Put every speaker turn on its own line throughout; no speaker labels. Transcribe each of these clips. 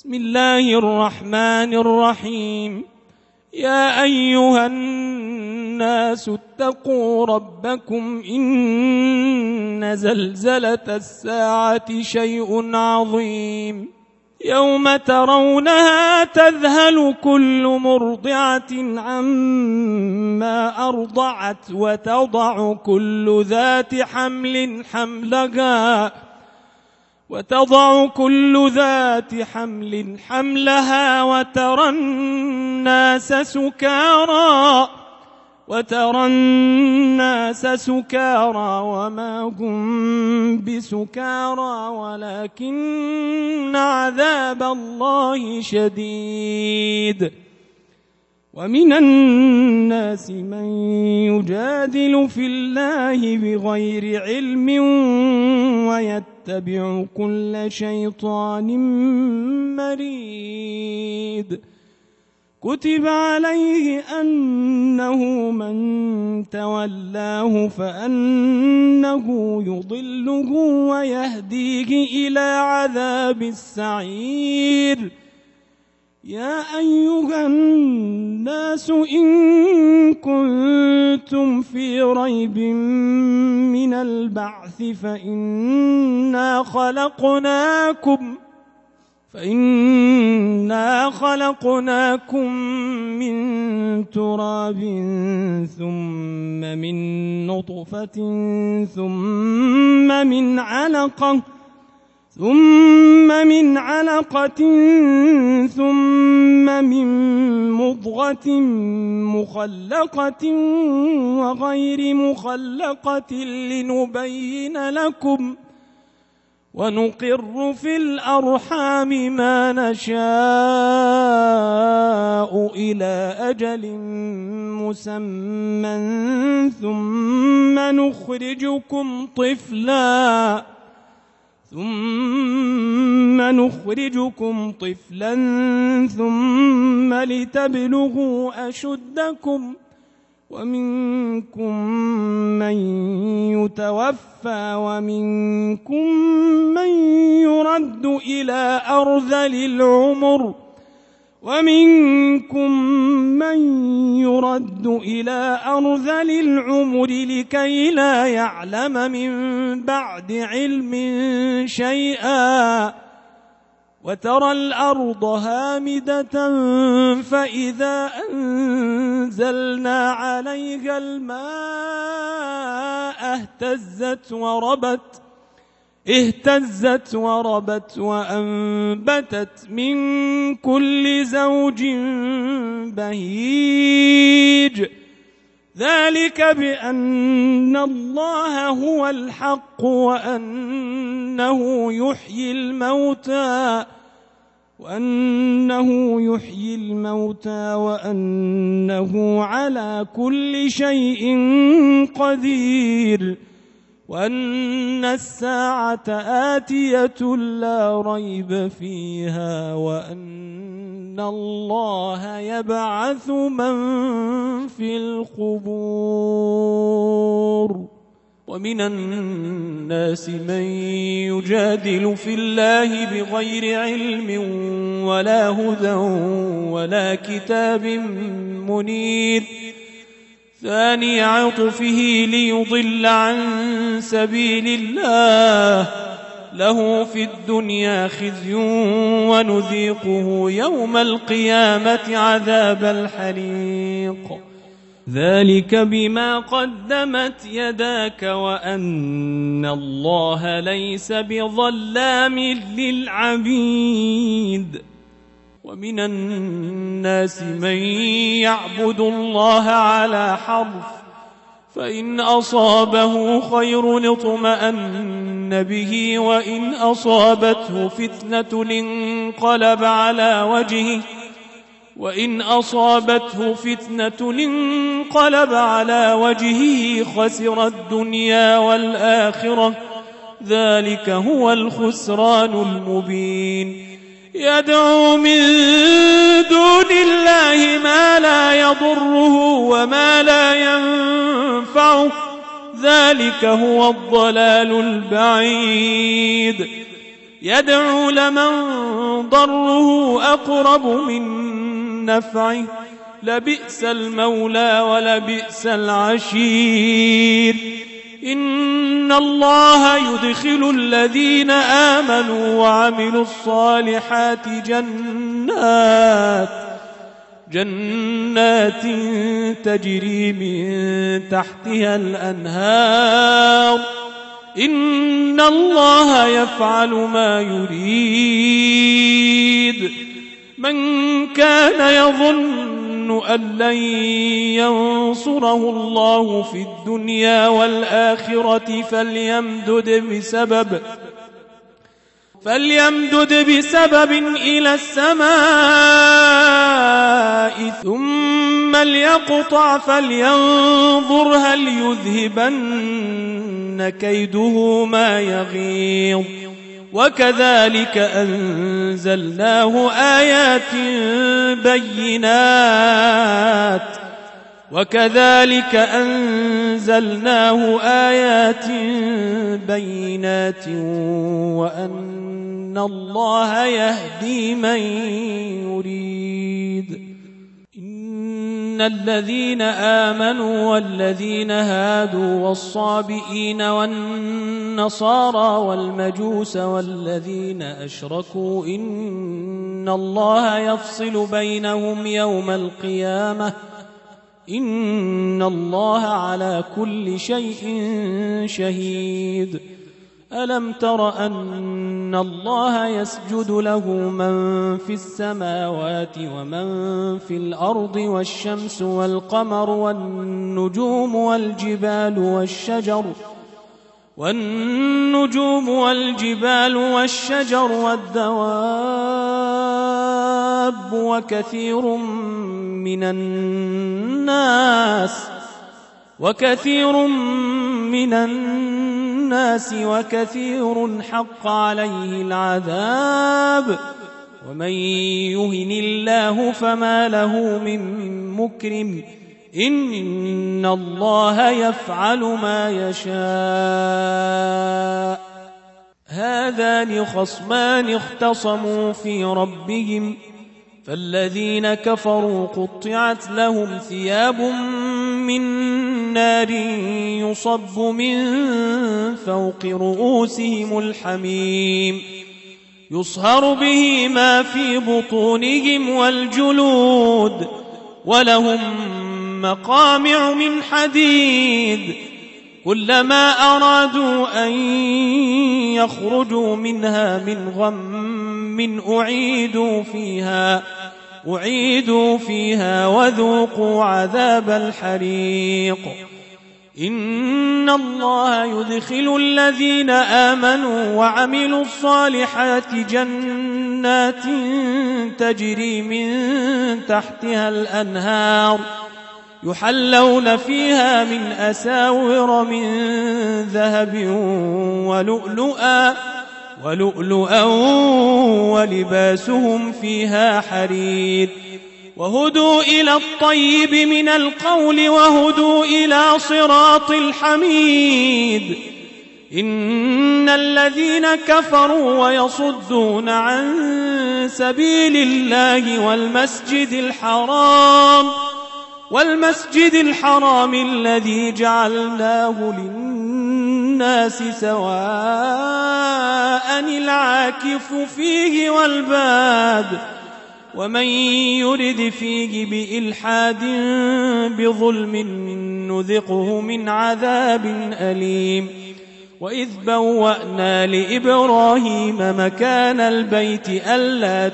بسم الله الرحمن الرحيم. يا أيها الناس اتقوا ربكم إن زلزلة الساعة شيء عظيم يوم ترونها تذهل كل مرضعة عما أرضعت وتضع كل ذات حمل حملها وترى الناس سكارى وما هم بسكارى ولكن عذاب الله شديد. ومن الناس من يجادل في الله بغير علم ويتبع كل شيطان مريد. كتب عليه أنه من تولاه فأنه يضله ويهديه إلى عذاب السعير. يا أيها الناس إن كنتم في ريب من البعث فإنا خلقناكم من تراب ثم من نطفة ثم من علقة ثم من مضغة مخلقة وغير مخلقة لنبين لكم ونقر في الأرحام ما نشاء إلى أجل مسمى ثم نخرجكم طفلا ثم لتبلغوا أشدكم ومنكم من يتوفى ومنكم من يرد إلى أرذل العمر لكي لا يعلم من بعد علم شيئا. وترى الأرض هامدة فإذا أنزلنا عليها الماء اهتزت وربت وأنبتت من كل زوج بهيج. ذلك بأن الله هو الحق وأنه يحيي الموتى وأنه على كل شيء قدير وأن الساعة آتية لا ريب فيها وأن الله يبعث من في القبور. ومن الناس من يجادل في الله بغير علم ولا هدى ولا كتاب منير. ثاني عطفه ليضل عن سبيل الله له في الدنيا خزي ونذيقه يوم القيامة عذاب الحريق. ذلك بما قدمت يداك وأن الله ليس بظلام للعبيد. ومن الناس من يعبد الله على حرف فإن أصابه خير اطمأن به وإن أصابته فتنة انقلب على وجهه خسر الدنيا والآخرة ذلك هو الخسران المبين. يدعو من دون الله ما لا يضره وما لا ينفعه ذلك هو الضلال البعيد. يدعو لمن ضره أقرب من نفعه لبئس المولى ولبئس العشير إن الله يدخل الذين آمنوا وعملوا الصالحات جنات تجري من تحتها الأنهار إن الله يفعل ما يريد من كان يظن أن لن ينصره الله في الدنيا والآخرة فليمدد بسبب إلى السماء ثم ليقطع فلينظر هل يذهبن كيده ما يغيظ وكذلك أنزلناه آيات بينات وأن الله يهدي من يريد إن الذين آمنوا والذين هادوا والصابئين والنصارى والمجوس والذين أشركوا إن الله يفصل بينهم يوم القيامة إن الله على كل شيء شهيد ألم تر أن الله يسجد له من في السماوات ومن في الأرض والشمس والقمر والنجوم والجبال والدواب وكثير من الناس وكثير حق عليه العذاب ومن يهن الله فما له من مكرم إن الله يفعل ما يشاء هذان خصمان اختصموا في ربهم فالذين كفروا قطعت لهم ثياب من نار يصب من فوق رؤوسهم الحميم يصهر به ما في بطونهم والجلود ولهم مقامع من حديد كلما أرادوا أن يخرجوا منها من غم أعيدوا فيها وذوقوا عذاب الحريق إن الله يدخل الذين آمنوا وعملوا الصالحات جنات تجري من تحتها الأنهار يحلون فيها من أساور من ذهب ولؤلؤا ولباسهم فيها حرير وهدوا إلى الطيب من القول وهدوا إلى صراط الحميد إن الذين كفروا ويصدون عن سبيل الله والمسجد الحرام الذي جعلناه للناس سواء العاكف فيه والباد ومن يرد فيه بإلحاد بظلم نذقه من عذاب أليم وإذ بوأنا لإبراهيم مكان البيت ألا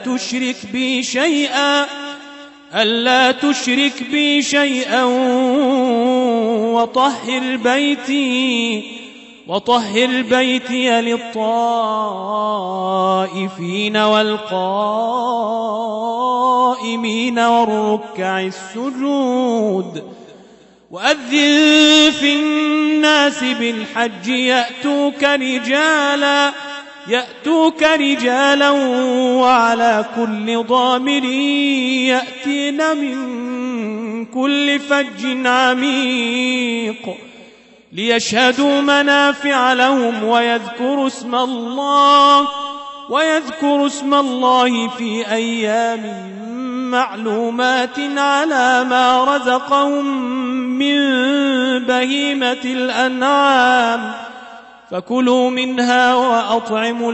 تشرك بي شيئا وطهر بيتي للطائفين والقائمين والركع السجود وأذن في الناس بالحج يأتوك رجالا وعلى كل ضامر يأتين من كل فج عميق ليشهدوا منافع لهم ويذكر اسم الله في أيام معلومات على ما رزقهم من بهيمة الأنعام فكلوا منها وأطعموا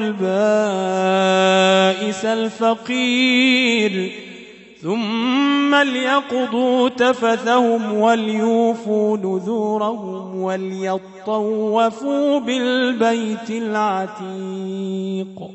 البائس الفقير ثم ليقضوا تفثهم وليوفوا نذورهم وليطوفوا بالبيت العتيق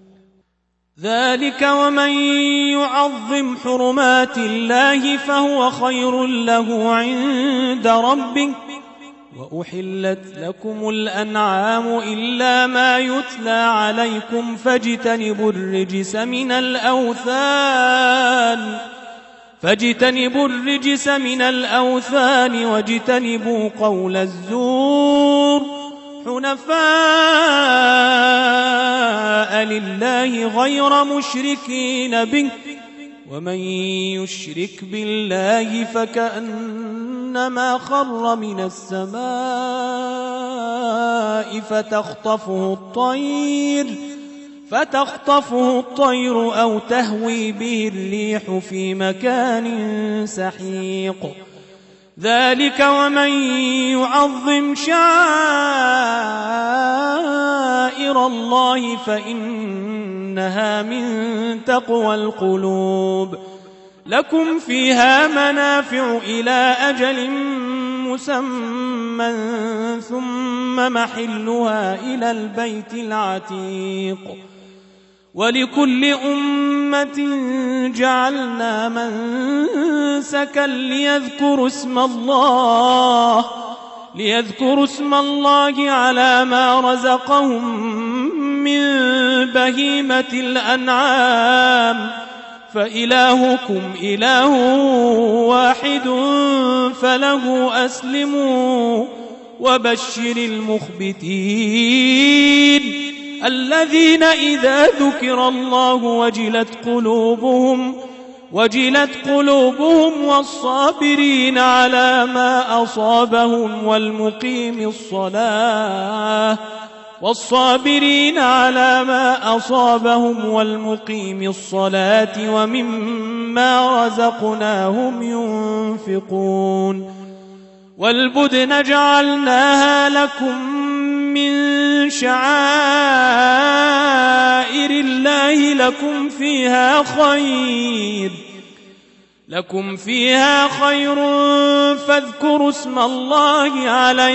ذلك ومن يعظم حرمات الله فهو خير له عند ربه وأحلت لكم الأنعام إلا ما يتلى عليكم فاجتنبوا الرجس من الأوثان واجتنبوا قول الزور حنفاء لله غير مشركين به ومن يشرك بالله فكأنما خر من السماء فتخطفه الطير أو تهوي به الريح في مكان سحيق ذلك ومن يعظم شعائر الله فإنها من تقوى القلوب لكم فيها منافع إلى أجل مسمى ثم محلها إلى البيت العتيق ولكل أمة جعلنا منسكا ليذكروا اسم الله على ما رزقهم من بهيمة الأنعام فإلهكم إله واحد فله أسلموا وبشر المخبتين الذين إذا ذكر الله وجلت قلوبهم والصابرين على ما أصابهم والمقيم الصلاة ومما رزقناهم ينفقون والبدن جعلناها لكم من شعائر الله لكم فيها خير فاذكروا اسم الله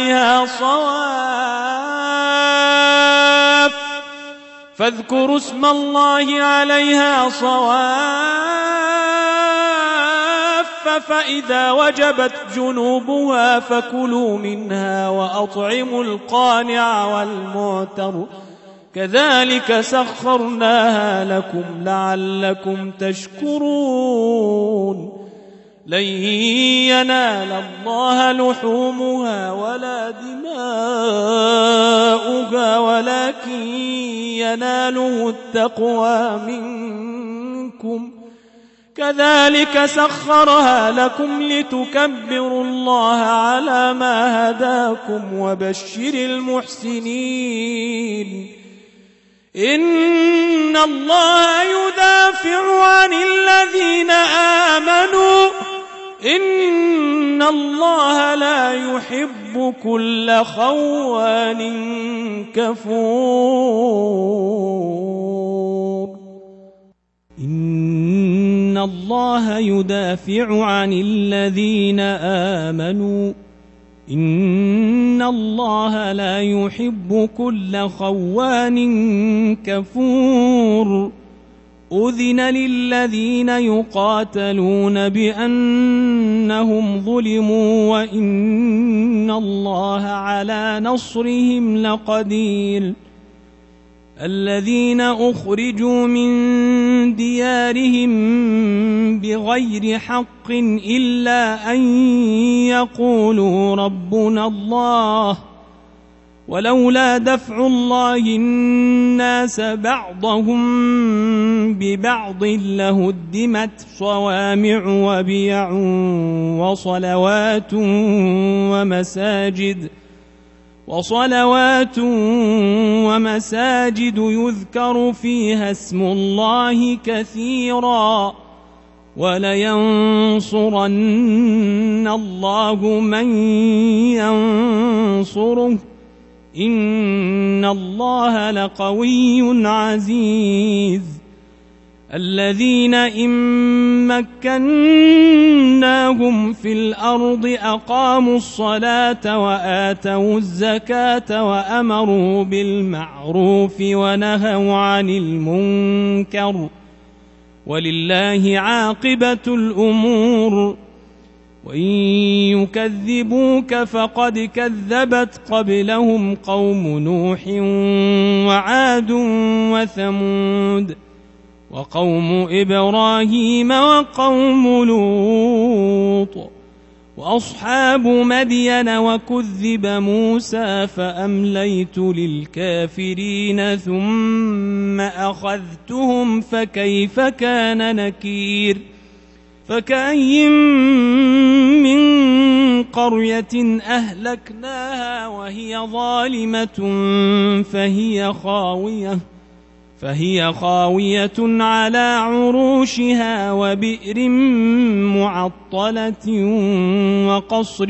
عليها صواف فإذا وجبت جنوبها فكلوا منها وأطعموا القانع والمعتر كذلك سخرناها لكم لعلكم تشكرون لن ينال الله لحومها ولا دماؤها ولكن يناله التقوى منكم كذلك سخرها لكم لتكبروا الله على ما هداكم وبشر المحسنين إن الله يدافع عن الذين آمنوا إن الله لا يحب كل خوان كفور إن الله يدافع عن الذين آمنوا إن الله لا يحب كل خوان كفور أذن للذين يقاتلون بأنهم ظلموا وإن الله على نصرهم لقدير الذين أخرجوا من ديارهم بغير حق إلا أن يقولوا ربنا الله ولولا دفع الله الناس بعضهم ببعض لهدمت صوامع وبيع وصلوات وصلوات ومساجد يذكر فيها اسم الله كثيرا ولينصرن الله من ينصره إن الله لقوي عزيز الذين إن مكناهم في الأرض أقاموا الصلاة وآتوا الزكاة وأمروا بالمعروف ونهوا عن المنكر ولله عاقبة الأمور وإن يكذبوك فقد كذبت قبلهم قوم نوح وعاد وثمود وقوم إبراهيم وقوم لوط وأصحاب مدين وكذب موسى فأمليت للكافرين ثم أخذتهم فكيف كان نكير فكأين من قرية أهلكناها وهي ظالمة فهي خاوية على عروشها وبئر معطلة وقصر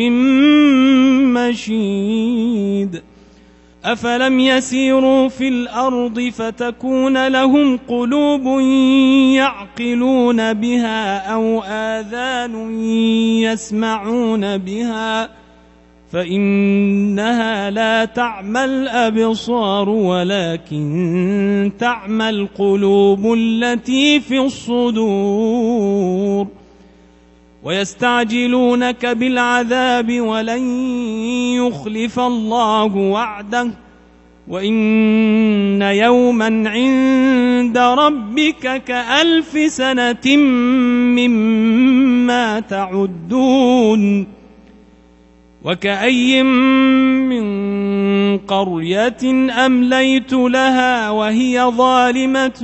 مشيد أفلم يسيروا في الأرض فتكون لهم قلوب يعقلون بها أو آذان يسمعون بها فإنها لا تعمى الأبصار ولكن تعمى القلوب التي في الصدور ويستعجلونك بالعذاب ولن يخلف الله وعده وإن يوما عند ربك كألف سنة مما تعدون وكأي من قرية أمليت لها وهي ظالمة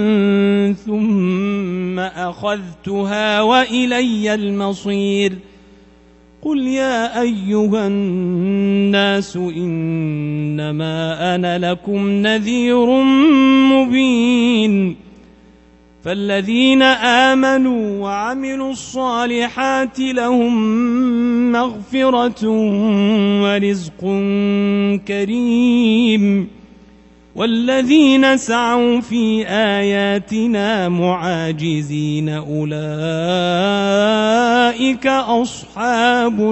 ثم أخذتها وإلي المصير قل يا أيها الناس إنما أنا لكم نذير مبين فالذين آمنوا وعملوا الصالحات لهم مغفرة ورزق كريم والذين سعوا في آياتنا معاجزين أولئك أصحاب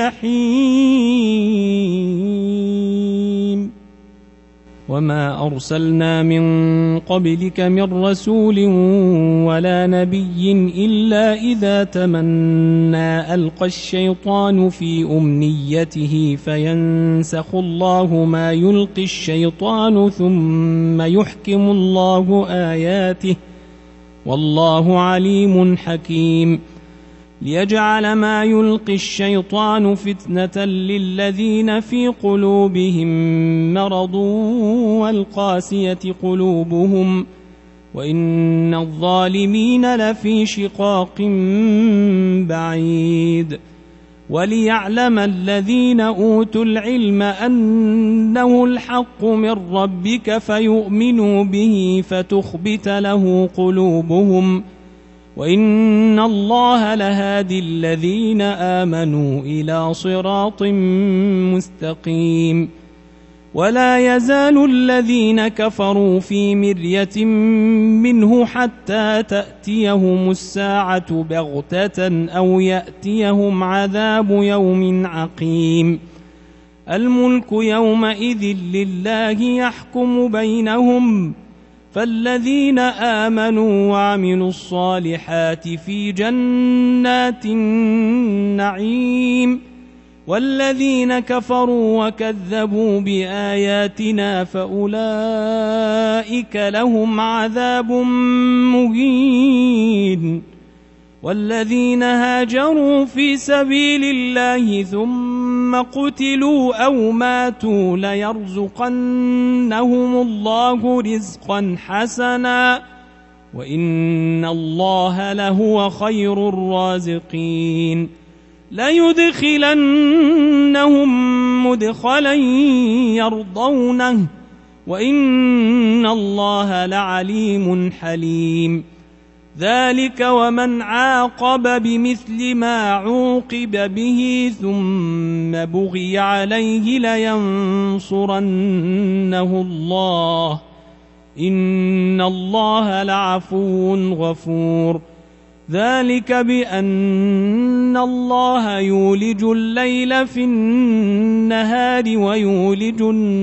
الجحيم وما أرسلنا من قبلك من رسول ولا نبي إلا إذا تمنى ألقى الشيطان في أمنيته فينسخ الله ما يلقي الشيطان ثم يحكم الله آياته والله عليم حكيم ليجعل ما يلقي الشيطان فتنة للذين في قلوبهم مرض والقاسية قلوبهم وإن الظالمين لفي شقاق بعيد وليعلم الذين أوتوا العلم أنه الحق من ربك فيؤمنوا به فتخبت له قلوبهم وإن الله لهادي الذين آمنوا إلى صراط مستقيم ولا يزال الذين كفروا في مرية منه حتى تأتيهم الساعة بغتة أو يأتيهم عذاب يوم عقيم الملك يومئذ لله يحكم بينهم فالذين آمنوا وعملوا الصالحات في جنات النعيم والذين كفروا وكذبوا بآياتنا فأولئك لهم عذاب مهين والذين هاجروا في سبيل الله ثم قتلوا أو ماتوا ليرزقنهم الله رزقا حسنا وإن الله لهو خير الرازقين ليدخلنهم مدخلا يرضونه وإن الله لعليم حليم. ذلك ومن عاقب بمثل ما عوقب به ثم بغي عليه لينصرنه الله إن الله لعفو غفور. ذلك بأن الله يولج الليل في النهار ويولج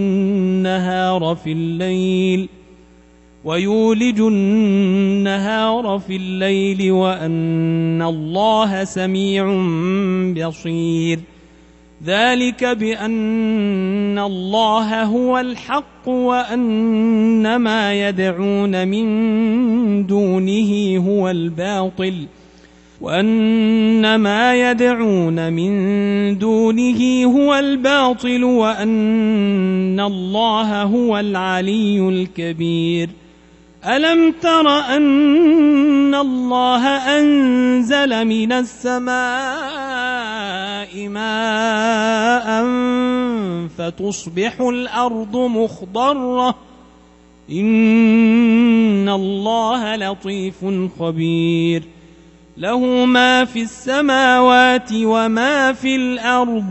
النهار في الليل وأن الله سميع بصير. ذلك بأن الله هو الحق وأن ما يدعون من دونه هو الباطل وأن الله هو العلي الكبير. ألم تر أن الله أنزل من السماء ماء فتصبح الأرض مخضرة إن الله لطيف خبير. له ما في السماوات وما في الأرض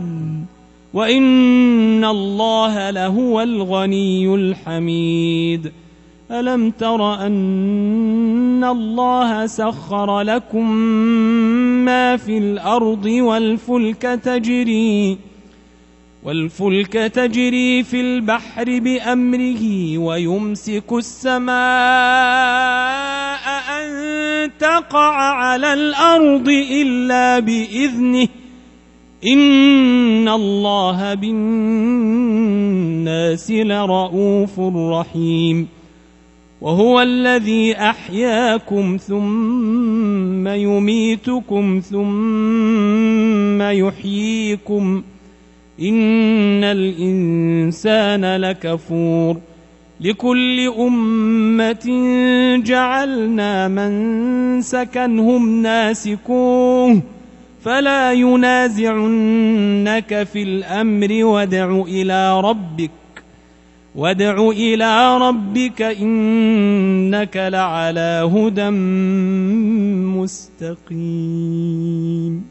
وإن الله لهو الغني الحميد. ألم تر أن الله سخر لكم ما في الأرض والفلك تجري في البحر بأمره ويمسك السماء أن تقع على الأرض إلا بإذنه إن الله بالناس لرؤوف رحيم. وهو الذي أحياكم ثم يميتكم ثم يحييكم إن الإنسان لكفور. لكل أمة جعلنا منسكا هم ناسكوه فلا ينازعنك في الأمر وادع إلى ربك إنك لعلى هدى مستقيم.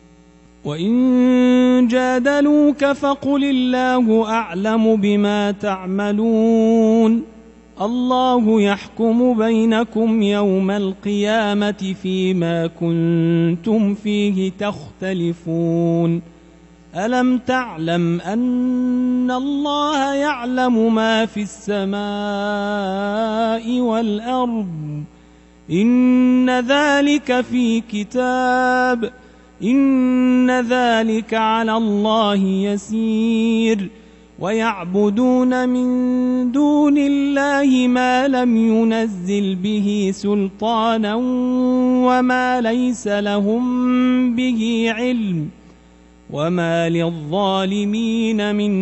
وإن جادلوك فقل الله أعلم بما تعملون الله يحكم بينكم يوم القيامة فيما كنتم فيه تختلفون. ألم تعلم أن الله يعلم ما في السماء والأرض إن ذلك في كتاب إن ذلك على الله يسير. ويعبدون من دون الله ما لم ينزل به سلطانا وما ليس لهم به علم وما للظالمين من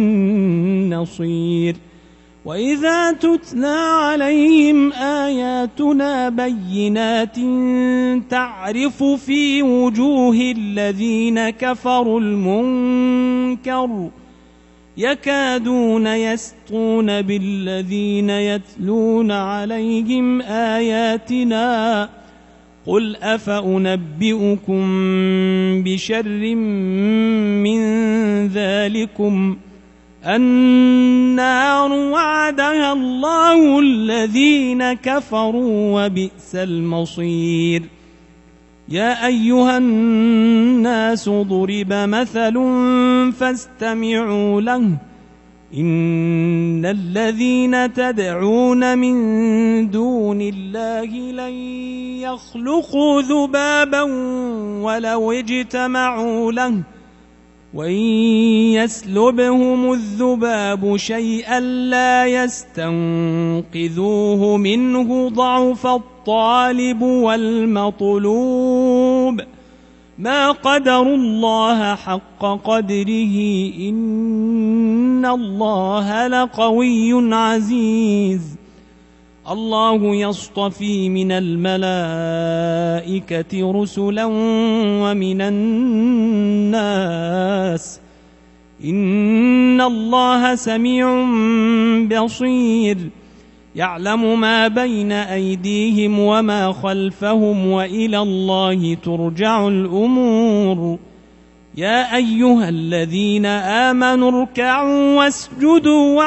نصير. وإذا تتلى عليهم آياتنا بينات تعرف في وجوه الذين كفروا المنكر يكادون يسطون بالذين يتلون عليهم آياتنا قل أفأنبئكم بشر من ذلكم النار وعدها الله الذين كفروا وبئس المصير. يا أيها الناس ضرب مثل فاستمعوا له إن الذين تدعون من دون الله لن يخلقوا ذبابا ولو اجتمعوا له وإن يسلبهم الذباب شيئا لا يستنقذوه منه ضعف الطالب والمطلوب ما قدروا الله حق قدره إن الله لقوي عزيز. الله يصطفي من الملائكة رسلا ومن الناس إن الله سميع بصير يعلم ما بين أيديهم وما خلفهم وإلى الله ترجع الأمور يا أيها الذين آمنوا اركعوا واسجدوا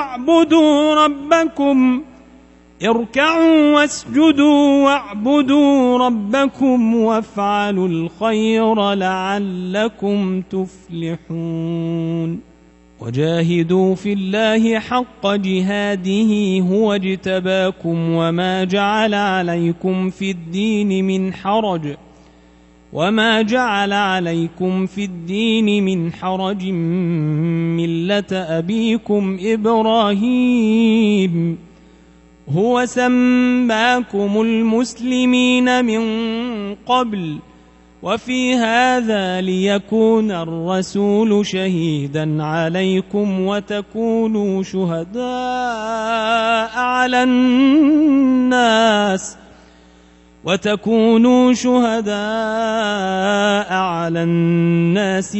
واعبدوا ربكم وافعلوا الخير لعلكم تفلحون وجاهدوا في الله حق جهاده هو اجتباكم وما جعل عليكم في الدين من حرج ملة أبيكم إبراهيم هو سماكم المسلمين من قبل وفي هذا ليكون الرسول شهيدا عليكم وتكونوا شهداء على الناس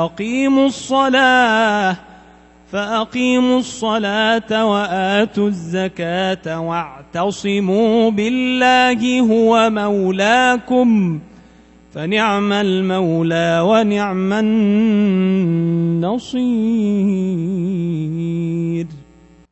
فأقيموا الصلاة وآتوا الزكاة واعتصموا بالله هو مولاكم فنعم المولى ونعم النصير.